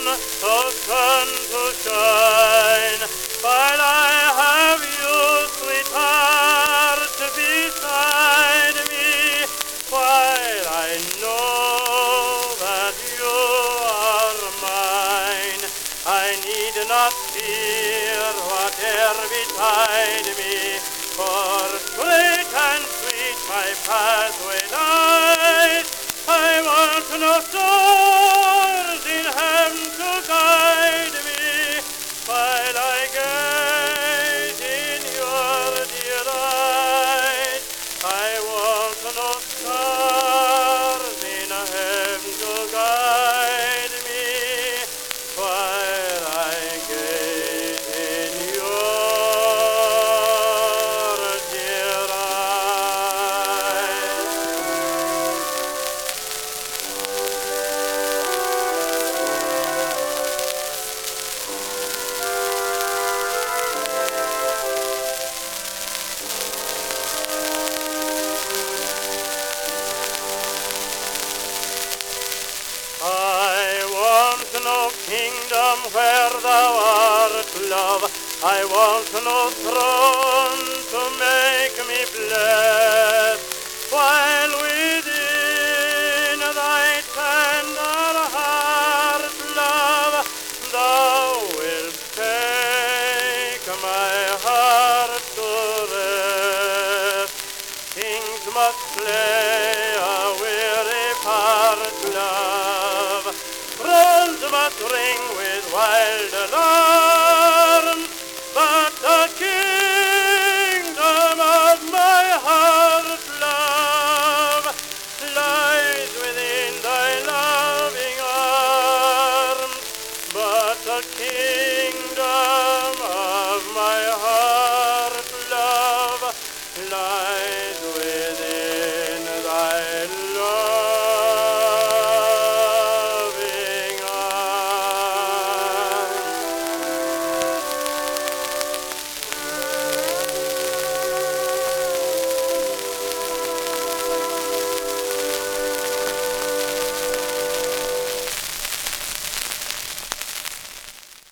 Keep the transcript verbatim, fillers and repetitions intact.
the sun to shine, while I have you, sweetheart, beside me, while I know that you are mine. I need not fear whate'er betide me, for straight and sweet my pathway lies. I want no stars in heaven to guide me, while I gaze in your dear eyes. I want no stars in heaven to guide me, while I gaze in your dear eyes. I want no kingdom where thou art, love. I want no throne to make me blessed, while within thy tender heart, love, thou wilt take my heart to rest. Kings must play a weary part, love. Thrones must ring with wild alarm, but the kingdom of my heart, love, lies within thy loving arms. But the kingdom